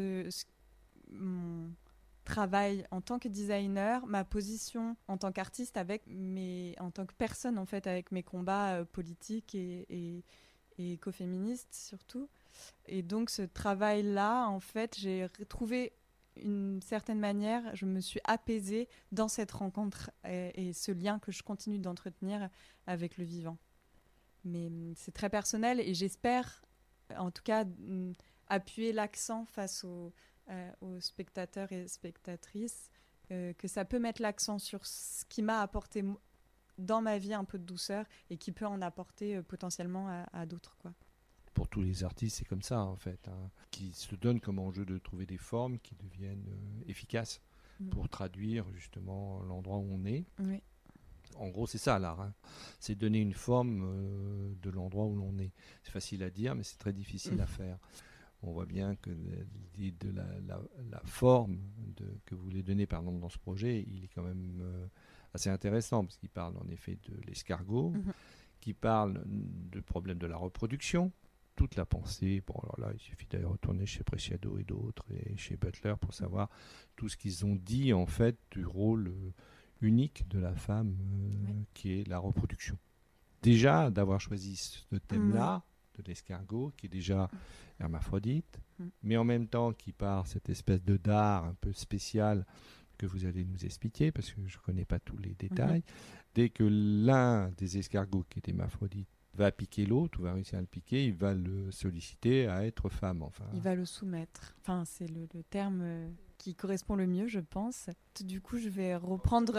mon travail en tant que designer, ma position en tant qu'artiste en tant que personne, en fait, avec mes combats politiques et écoféministes surtout. Et donc ce travail-là, en fait, j'ai retrouvé une certaine manière, je me suis apaisée dans cette rencontre et ce lien que je continue d'entretenir avec le vivant. Mais c'est très personnel et j'espère, en tout cas, appuyer l'accent face aux spectateurs et spectatrices, que ça peut mettre l'accent sur ce qui m'a apporté dans ma vie un peu de douceur et qui peut en apporter potentiellement à d'autres, quoi. Pour tous les artistes, c'est comme ça, en fait, qui se donnent comme enjeu de trouver des formes qui deviennent efficaces pour traduire justement l'endroit où on est. Oui. En gros, c'est ça l'art, c'est donner une forme de l'endroit où l'on est. C'est facile à dire, mais c'est très difficile à faire. On voit bien que l'idée de la forme que vous voulez donner, par exemple, dans ce projet, il est quand même assez intéressant, parce qu'il parle en effet de l'escargot, qui parle du problème de la reproduction. Toute la pensée, bon alors là il suffit d'aller retourner chez Preciado et d'autres et chez Butler pour savoir tout ce qu'ils ont dit en fait du rôle unique de la femme qui est la reproduction. Déjà d'avoir choisi ce thème-là de l'escargot qui est déjà hermaphrodite, mais en même temps qui part cette espèce de dard un peu spécial que vous allez nous expliquer parce que je ne connais pas tous les détails. Dès que l'un des escargots qui est hermaphrodite va piquer l'autre ou va réussir à le piquer, il va le solliciter à être femme. Enfin. Il va le soumettre. Enfin, c'est le terme qui correspond le mieux, je pense. Du coup, je vais reprendre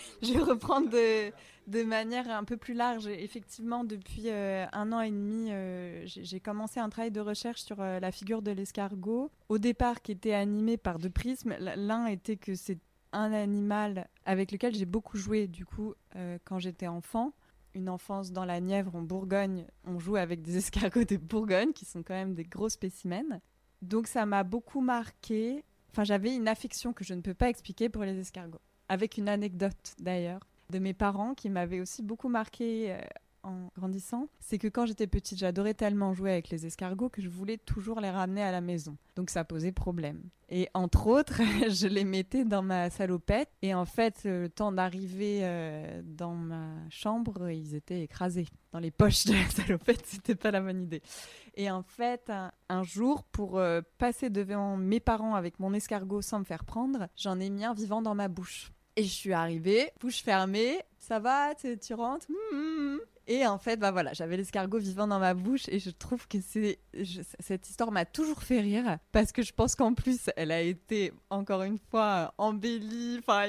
de manière un peu plus large. Effectivement, depuis 1 an et demi, j'ai commencé un travail de recherche sur la figure de l'escargot. Au départ, qui était animé par 2 prismes. L'un était que c'est un animal avec lequel j'ai beaucoup joué, du coup, quand j'étais enfant. Une enfance dans la Nièvre, en Bourgogne, on joue avec des escargots de Bourgogne, qui sont quand même des gros spécimens. Donc ça m'a beaucoup marqué. Enfin, j'avais une affection que je ne peux pas expliquer pour les escargots. Avec une anecdote, d'ailleurs, de mes parents qui m'avait aussi beaucoup marqué en grandissant. C'est que quand j'étais petite, j'adorais tellement jouer avec les escargots que je voulais toujours les ramener à la maison. Donc ça posait problème. Et entre autres, je les mettais dans ma salopette. Et en fait, le temps d'arriver dans ma chambre, ils étaient écrasés. Dans les poches de la salopette, c'était pas la bonne idée. Et en fait, un jour, pour passer devant mes parents avec mon escargot sans me faire prendre, j'en ai mis un vivant dans ma bouche. Et je suis arrivée, bouche fermée, ça va, tu rentres Et en fait, bah voilà, j'avais l'escargot vivant dans ma bouche et je trouve que cette histoire m'a toujours fait rire parce que je pense qu'en plus, elle a été encore une fois embellie. Enfin,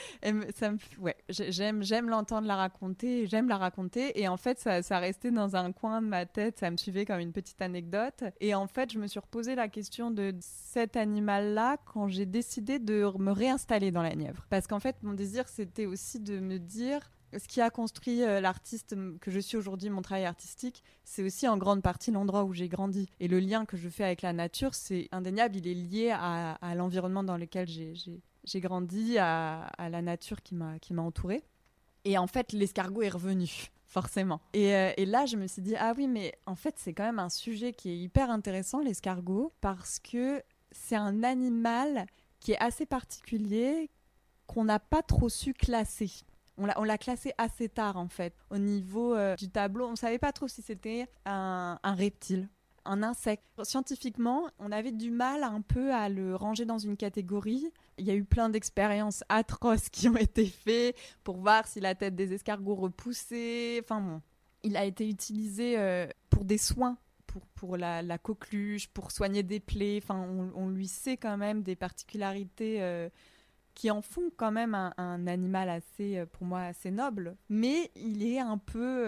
j'aime l'entendre la raconter, j'aime la raconter et en fait, ça restait dans un coin de ma tête, ça me suivait comme une petite anecdote. Et en fait, je me suis reposé la question de cet animal-là quand j'ai décidé de me réinstaller dans la Nièvre. Parce qu'en fait, mon désir, c'était aussi de me dire... Ce qui a construit l'artiste que je suis aujourd'hui, mon travail artistique, c'est aussi en grande partie l'endroit où j'ai grandi. Et le lien que je fais avec la nature, c'est indéniable, il est lié à l'environnement dans lequel j'ai grandi, à la nature qui m'a entourée. Et en fait, l'escargot est revenu. forcément. Et là, je me suis dit, ah oui, mais en fait, c'est quand même un sujet qui est hyper intéressant, l'escargot, parce que c'est un animal qui est assez particulier, qu'on n'a pas trop su classer. On l'a classé assez tard, en fait. Au niveau du tableau, on ne savait pas trop si c'était un reptile, un insecte. Scientifiquement, on avait du mal un peu à le ranger dans une catégorie. Il y a eu plein d'expériences atroces qui ont été faites pour voir si la tête des escargots repoussait. Enfin bon, il a été utilisé pour des soins, pour la coqueluche, pour soigner des plaies. Enfin, on lui sait quand même des particularités qui en font quand même un animal assez, pour moi, assez noble. Mais il est un peu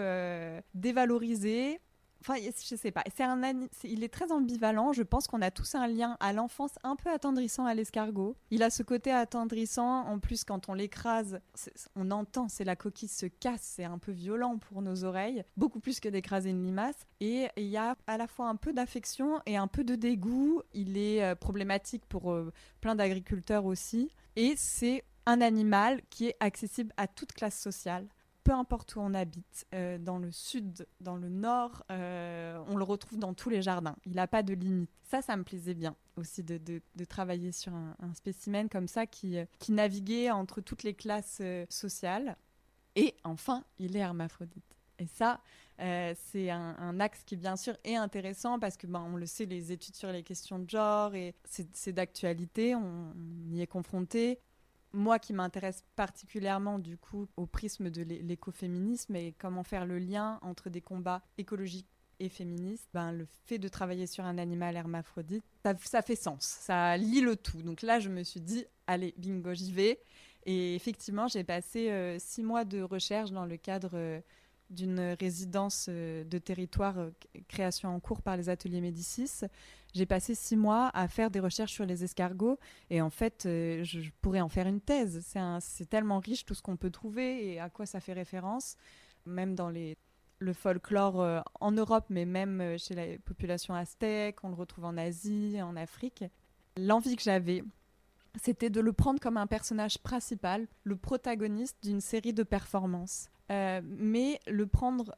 dévalorisé. Enfin, je sais pas. Il est très ambivalent. Je pense qu'on a tous un lien à l'enfance un peu attendrissant à l'escargot. Il a ce côté attendrissant. En plus, quand on l'écrase, on entend, c'est la coquille se casse. C'est un peu violent pour nos oreilles. Beaucoup plus que d'écraser une limace. Et il y a à la fois un peu d'affection et un peu de dégoût. Il est problématique pour plein d'agriculteurs aussi. Et c'est un animal qui est accessible à toute classe sociale. Peu importe où on habite, dans le sud, dans le nord, on le retrouve dans tous les jardins. Il n'a pas de limite. Ça me plaisait bien aussi de travailler sur un spécimen comme ça qui naviguait entre toutes les classes sociales. Et enfin, il est hermaphrodite. Et ça, c'est un axe qui, bien sûr, est intéressant parce que, on le sait, les études sur les questions de genre, et c'est d'actualité, on y est confronté. Moi qui m'intéresse particulièrement du coup au prisme de l'écoféminisme et comment faire le lien entre des combats écologiques et féministes, le fait de travailler sur un animal hermaphrodite, ça fait sens, ça lie le tout. Donc là, je me suis dit, allez, bingo, j'y vais. Et effectivement, j'ai passé 6 mois de recherche dans le cadre d'une résidence de territoire création en cours par les ateliers Médicis. J'ai passé 6 mois à faire des recherches sur les escargots et en fait, je pourrais en faire une thèse. C'est tellement riche tout ce qu'on peut trouver et à quoi ça fait référence, même dans le folklore en Europe, mais même chez la population aztèque, on le retrouve en Asie, en Afrique. L'envie que j'avais, c'était de le prendre comme un personnage principal, le protagoniste d'une série de performances. Mais le prendre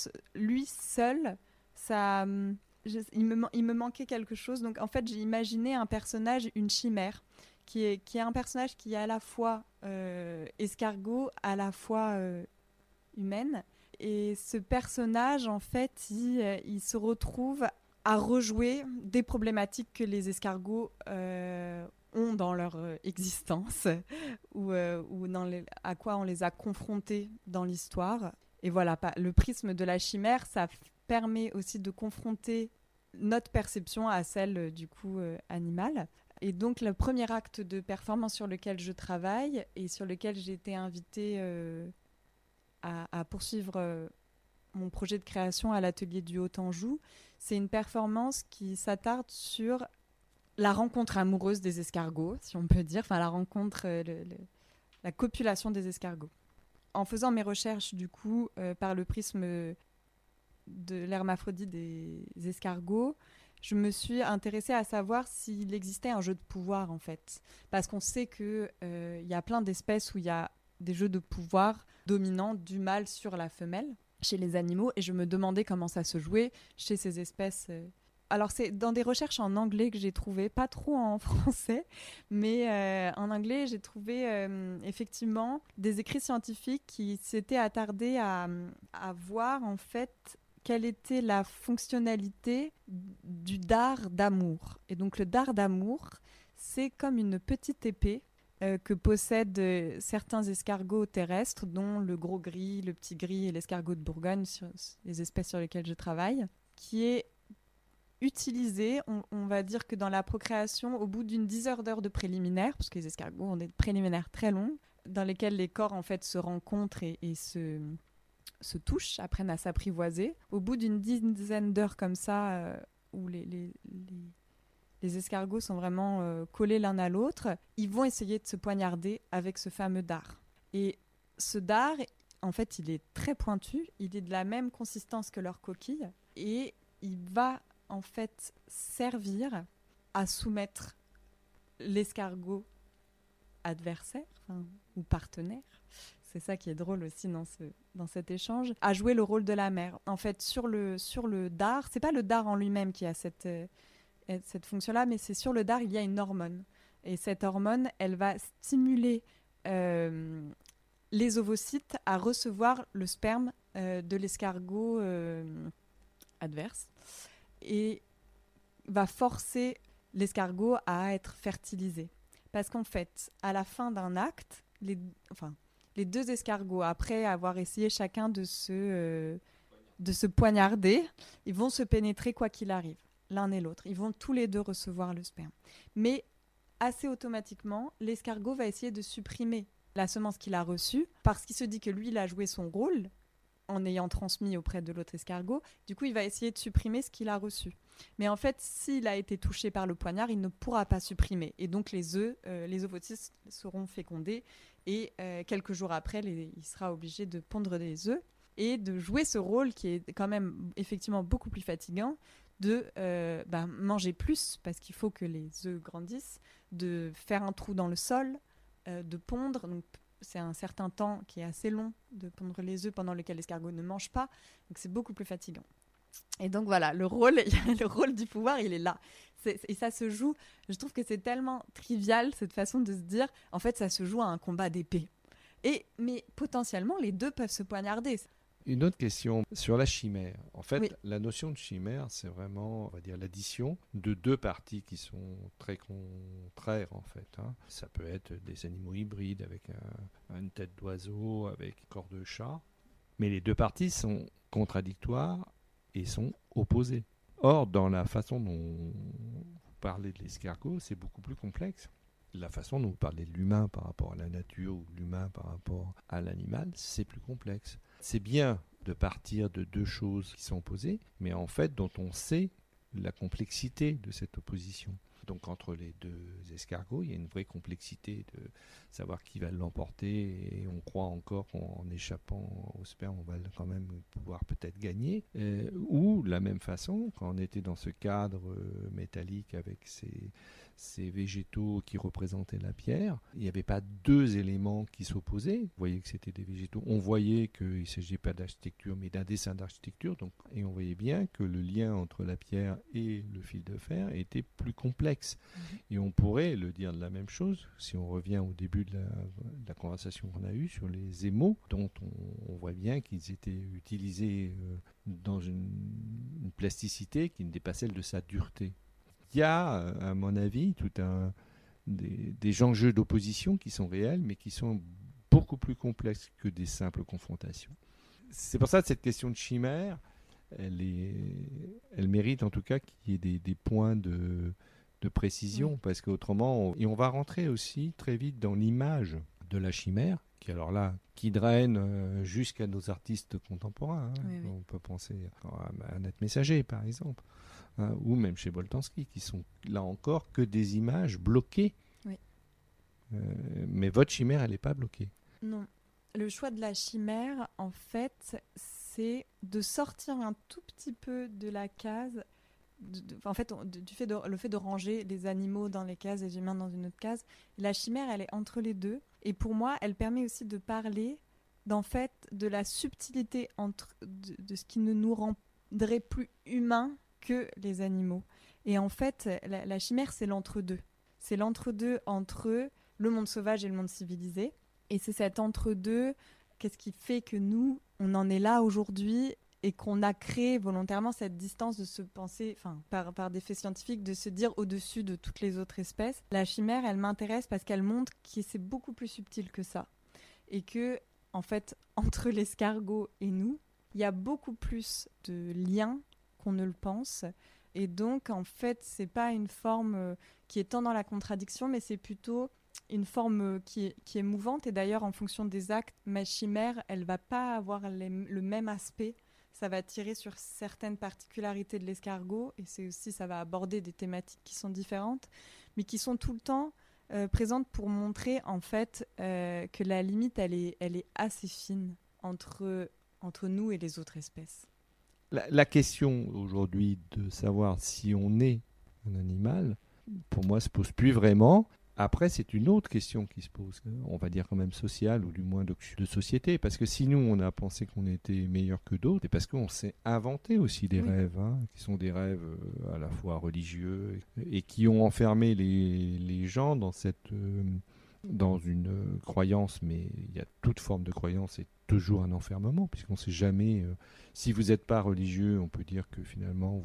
lui seul, il me manquait quelque chose. Donc en fait, j'ai imaginé un personnage, une chimère, qui est un personnage qui est à la fois escargot, à la fois humaine. Et ce personnage, en fait, il se retrouve à rejouer des problématiques que les escargots ont dans leur existence ou à quoi on les a confrontés dans l'histoire. Et voilà, le prisme de la chimère, ça permet aussi de confronter notre perception à celle du coup animale. Et donc le premier acte de performance sur lequel je travaille et sur lequel j'ai été invitée à poursuivre mon projet de création à l'atelier du Haut-Anjou, c'est une performance qui s'attarde sur la rencontre amoureuse des escargots, si on peut dire, enfin la rencontre, la copulation des escargots. En faisant mes recherches, du coup, par le prisme de l'hermaphrodite des escargots, je me suis intéressée à savoir s'il existait un jeu de pouvoir, en fait. Parce qu'on sait qu'il y a plein d'espèces où il y a des jeux de pouvoir dominants du mâle sur la femelle chez les animaux, et je me demandais comment ça se jouait chez ces espèces. Alors, c'est dans des recherches en anglais que j'ai trouvé, pas trop en français, mais en anglais, j'ai trouvé effectivement des écrits scientifiques qui s'étaient attardés à voir en fait quelle était la fonctionnalité du dard d'amour. Et donc, le dard d'amour, c'est comme une petite épée que possèdent certains escargots terrestres, dont le gros gris, le petit gris et l'escargot de Bourgogne, les espèces sur lesquelles je travaille, qui est utilisé, on va dire que dans la procréation, au bout d'une 10 heures d'heures de préliminaires, parce que les escargots ont des préliminaires très longs, dans lesquels les corps en fait se rencontrent et se touchent, apprennent à s'apprivoiser. Au bout d'une dizaine d'heures comme ça, où les escargots sont vraiment collés l'un à l'autre, ils vont essayer de se poignarder avec ce fameux dard. Et ce dard, en fait, il est très pointu, il est de la même consistance que leur coquille, et il va en fait servir à soumettre l'escargot adversaire ou partenaire. c'est ça qui est drôle aussi dans cet échange, a joué le rôle de la mère. En fait, sur le dard, c'est pas le dard en lui-même qui a cette fonction-là, mais c'est sur le dard, il y a une hormone. Et cette hormone, elle va stimuler les ovocytes à recevoir le sperme de l'escargot adverse et va forcer l'escargot à être fertilisé. Parce qu'en fait, à la fin d'un acte, les deux escargots, après avoir essayé chacun de se poignarder, ils vont se pénétrer quoi qu'il arrive, l'un et l'autre. Ils vont tous les deux recevoir le sperme. Mais assez automatiquement, l'escargot va essayer de supprimer la semence qu'il a reçue parce qu'il se dit que lui, il a joué son rôle en ayant transmis auprès de l'autre escargot. Du coup, il va essayer de supprimer ce qu'il a reçu. Mais en fait, s'il a été touché par le poignard, il ne pourra pas supprimer. Et donc, les ovocytes seront fécondés. Et quelques jours après, il sera obligé de pondre des œufs et de jouer ce rôle qui est quand même effectivement beaucoup plus fatigant de manger plus parce qu'il faut que les œufs grandissent, de faire un trou dans le sol, de pondre. Donc, c'est un certain temps qui est assez long de pondre les œufs pendant lequel l'escargot ne mange pas. Donc, c'est beaucoup plus fatigant. Et donc, voilà, le rôle du pouvoir, il est là. Et ça se joue, je trouve que c'est tellement trivial, cette façon de se dire, en fait, ça se joue à un combat d'épée. Mais potentiellement, les deux peuvent se poignarder. Une autre question sur la chimère. En fait, Oui. la notion de chimère, c'est vraiment, on va dire, l'addition de deux parties qui sont très contraires, en fait. Ça peut être des animaux hybrides avec une tête d'oiseau, avec un corps de chat. Mais les deux parties sont contradictoires et sont opposées. Or, dans la façon dont vous parlez de l'escargot, c'est beaucoup plus complexe. La façon dont vous parlez de l'humain par rapport à la nature ou de l'humain par rapport à l'animal, c'est plus complexe. C'est bien de partir de deux choses qui sont opposées, mais en fait dont on sait la complexité de cette opposition. Donc entre les deux escargots, il y a une vraie complexité de savoir qui va l'emporter et on croit encore qu'en échappant au sperme, on va quand même pouvoir peut-être gagner. Ou de la même façon, quand on était dans ce cadre métallique avec ces végétaux qui représentaient la pierre, il n'y avait pas deux éléments qui s'opposaient. Vous voyez que c'était des végétaux. On voyait qu'il ne s'agissait pas d'architecture, mais d'un dessin d'architecture. Et on voyait bien que le lien entre la pierre et le fil de fer était plus complexe. Et on pourrait le dire de la même chose, si on revient au début de la conversation qu'on a eue sur les émaux, dont on voit bien qu'ils étaient utilisés dans une plasticité qui n'était pas celle de sa dureté. Il y a, à mon avis, des enjeux d'opposition qui sont réels, mais qui sont beaucoup plus complexes que des simples confrontations. C'est pour ça que cette question de chimère, elle mérite en tout cas qu'il y ait des points de précision, parce qu'autrement, et on va rentrer aussi très vite dans l'image de la chimère, qui draine jusqu'à nos artistes contemporains. Oui. On peut penser à Annette Messager, par exemple. Ou même chez Boltanski, qui sont là encore que des images bloquées. Oui. Mais votre chimère, elle n'est pas bloquée. Non. Le choix de la chimère, en fait, c'est de sortir un tout petit peu de la case. Le fait de ranger les animaux dans les cases, les humains dans une autre case. La chimère, elle est entre les deux. Et pour moi, elle permet aussi de parler de la subtilité de ce qui ne nous rendrait plus humains que les animaux. Et en fait, la chimère, c'est l'entre-deux. C'est l'entre-deux entre le monde sauvage et le monde civilisé. Et c'est cet entre-deux, qu'est-ce qui fait que nous, on en est là aujourd'hui et qu'on a créé volontairement cette distance de se penser, par des faits scientifiques, de se dire au-dessus de toutes les autres espèces. La chimère, elle m'intéresse parce qu'elle montre que c'est beaucoup plus subtil que ça. Et que, en fait, entre l'escargot et nous, il y a beaucoup plus de liens qu'on ne le pense. Et donc, en fait, c'est pas une forme qui est tant dans la contradiction, mais c'est plutôt une forme qui est mouvante. Et d'ailleurs, en fonction des actes, ma chimère, elle va pas avoir le même aspect. Ça va tirer sur certaines particularités de l'escargot. Et ça va aborder des thématiques qui sont différentes, mais qui sont tout le temps présentes pour montrer, en fait, que la limite, elle est assez fine entre nous et les autres espèces. La question aujourd'hui de savoir si on est un animal, pour moi, se pose plus vraiment. Après, c'est une autre question qui se pose, on va dire quand même sociale, ou du moins de société, parce que si nous, on a pensé qu'on était meilleur que d'autres, c'est parce qu'on s'est inventé aussi des rêves, qui sont des rêves à la fois religieux, et qui ont enfermé les gens dans une croyance, mais il y a toute forme de croyance, c'est toujours un enfermement, puisqu'on ne sait jamais, si vous n'êtes pas religieux, on peut dire que finalement,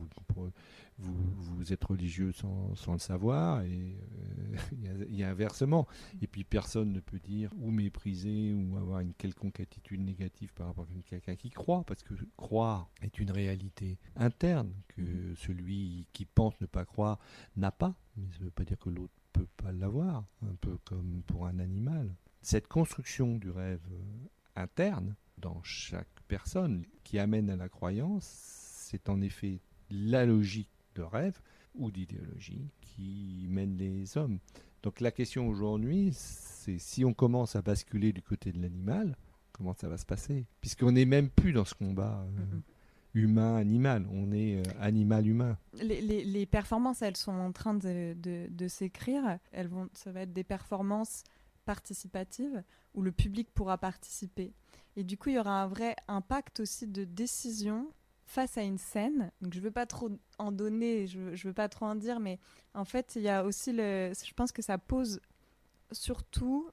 vous êtes religieux sans le savoir, et il y a inversement. Et puis personne ne peut dire ou mépriser ou avoir une quelconque attitude négative par rapport à quelqu'un qui croit, parce que croire est une réalité interne que celui qui pense ne pas croire n'a pas, mais ça ne veut pas dire que l'autre ne peut pas l'avoir, un peu comme pour un animal. Cette construction du rêve interne dans chaque personne qui amène à la croyance, c'est en effet la logique de rêve ou d'idéologie qui mène les hommes. Donc la question aujourd'hui, c'est si on commence à basculer du côté de l'animal, comment ça va se passer? Puisqu'on n'est même plus dans ce combat humain-animal, on est animal-humain. Les performances, elles sont en train de s'écrire. Ça va être des performances participatives où le public pourra participer. Et du coup, il y aura un vrai impact aussi de décision face à une scène. Donc, je ne veux pas trop en donner, je ne veux pas trop en dire, mais en fait, il y a aussi je pense que ça pose surtout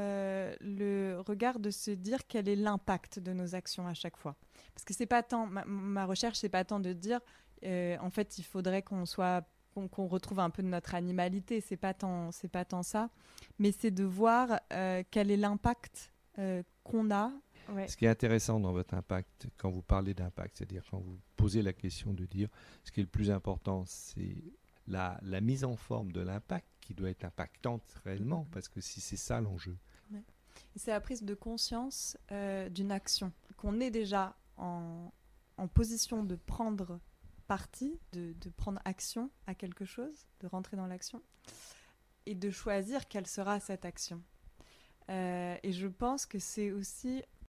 le regard de se dire quel est l'impact de nos actions à chaque fois. Parce que c'est pas tant, ma recherche, c'est pas tant de dire, en fait, il faudrait qu'on retrouve un peu de notre animalité, c'est pas tant ça, mais c'est de voir quel est l'impact qu'on a. Ouais. Ce qui est intéressant dans votre impact, quand vous parlez d'impact, c'est-à-dire quand vous posez la question de dire ce qui est le plus important, c'est la mise en forme de l'impact qui doit être impactante réellement, parce que si c'est ça l'enjeu. Ouais. Et c'est la prise de conscience d'une action, qu'on est déjà en position de prendre parti, de prendre action à quelque chose, de rentrer dans l'action, et de choisir quelle sera cette action. Et je pense que c'est aussi